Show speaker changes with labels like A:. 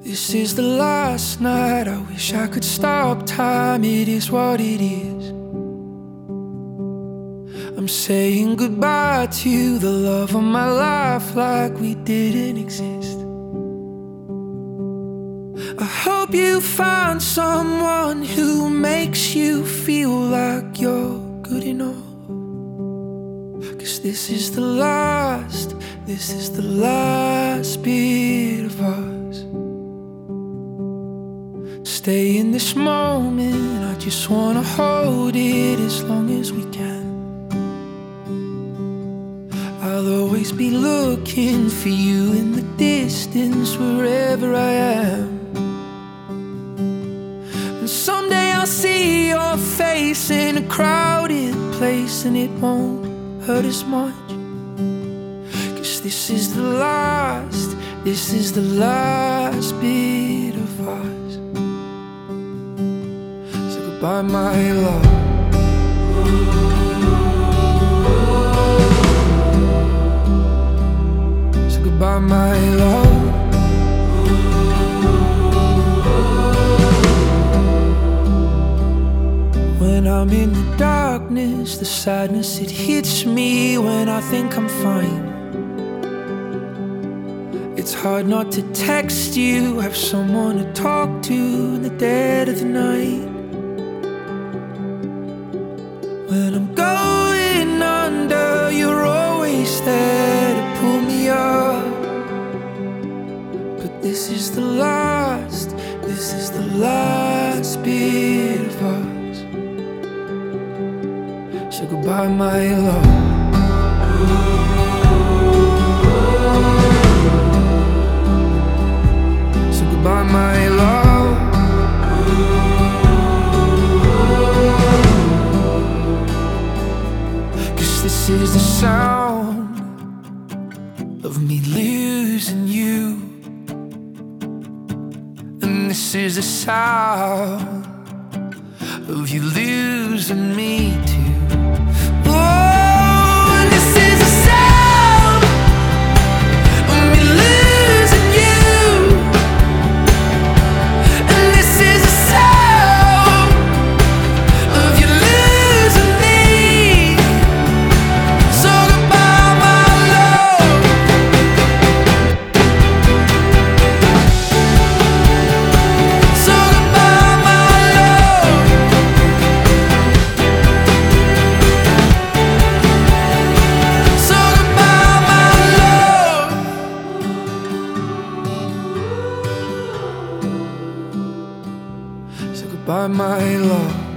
A: This is the last night. I wish I could stop time. It is what it is. I'm saying goodbye to the love of my life, like we didn't exist. I hope you find someone who makes you feel like you're good enough. 'Cause this is the last bit of us. Stay in this moment, I just wanna hold it as long as we can. I'll always be looking for you in the distance, wherever I am. And someday I'll see your face in a crowded place, and it won't hurt as much. 'Cause this is the last bit of us. So goodbye, my love. So goodbye, my love. When I'm in the darkness, the sadness, it hits me when I think I'm fine. It's hard not to text you, have someone to talk to in the dead of the night. When I'm going under, you're always there to pull me up. But this is the last bit of us. So goodbye, my love. So goodbye, my love. This is the sound of me losing you, and this is the sound of you losing me too. Oh, and this is the sound of me losing you, and this is the sound of you losing me. So goodbye, my love.